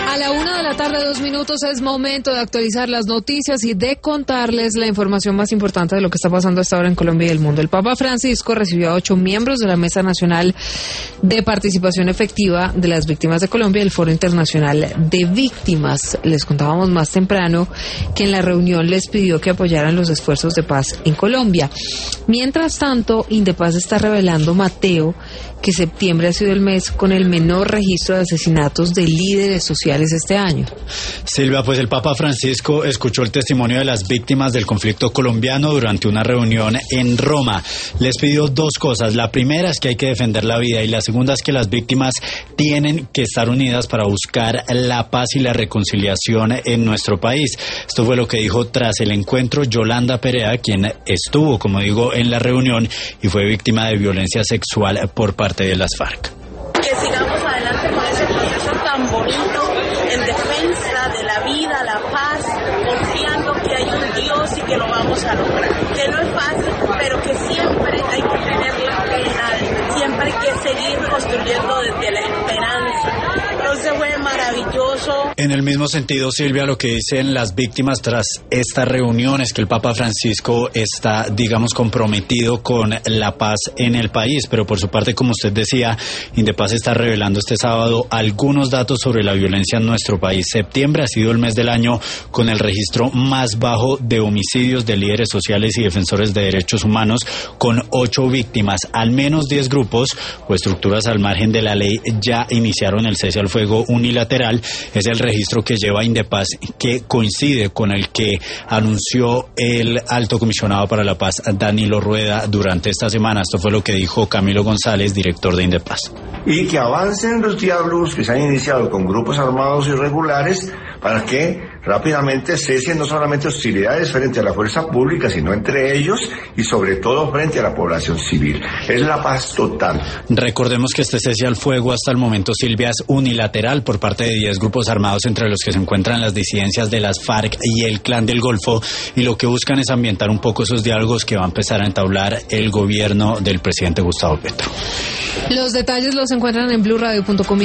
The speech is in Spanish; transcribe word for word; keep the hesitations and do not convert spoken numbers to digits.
A la una de la tarde, dos minutos, es momento de actualizar las noticias y de contarles la información más importante de lo que está pasando hasta ahora en Colombia y el mundo. El Papa Francisco recibió a ocho miembros de la Mesa Nacional de Participación Efectiva de las Víctimas de Colombia y el Foro Internacional de Víctimas. Les contábamos más temprano que en la reunión les pidió que apoyaran los esfuerzos de paz en Colombia. Mientras tanto, Indepaz está revelando, Mateo, que septiembre ha sido el mes con el menor registro de asesinatos de líderes sociales este año. Silvia, pues el Papa Francisco escuchó el testimonio de las víctimas del conflicto colombiano durante una reunión en Roma. Les pidió dos cosas. La primera es que hay que defender la vida y la segunda es que las víctimas tienen que estar unidas para buscar la paz y la reconciliación en nuestro país. Esto fue lo que dijo tras el encuentro Yolanda Perea, quien estuvo, como digo, en la reunión y fue víctima de violencia sexual por parte de las FARC. Que sigamos adelante con ese proceso tan bonito en defensa de la vida, la paz, confiando que hay un Dios y que lo vamos a lograr. Que no es fácil, pero que siempre hay que tener la fe en alto, siempre hay que seguir construyendo desde la esperanza. Entonces fue maravilloso. En el mismo sentido, Silvia, lo que dicen las víctimas tras esta reunión es que el Papa Francisco está, digamos, comprometido con la paz en el país, pero por su parte, como usted decía, Indepaz está revelando este sábado algunos datos sobre la violencia en nuestro país. Septiembre ha sido el mes del año con el registro más bajo de homicidios de líderes sociales y defensores de derechos humanos, con ocho víctimas. Al menos diez grupos o estructuras al margen de la ley ya iniciaron el cese al fuego unilateral. Es el registro que lleva Indepaz, que coincide con el que anunció el alto comisionado para la paz, Danilo Rueda, durante esta semana. Esto fue lo que dijo Camilo González, director de Indepaz. Y que avancen los diálogos que se han iniciado con grupos armados irregulares para que rápidamente cesen no solamente hostilidades frente a la fuerza pública, sino entre ellos y sobre todo frente a la población civil. Es la paz total. Recordemos que este cese al fuego hasta el momento, Silvia, es unilateral por parte de diez grupos armados, entre los que se encuentran las disidencias de las FARC y el Clan del Golfo, y lo que buscan es ambientar un poco esos diálogos que va a empezar a entablar el gobierno del presidente Gustavo Petro. Los detalles los encuentran en blue radio punto com.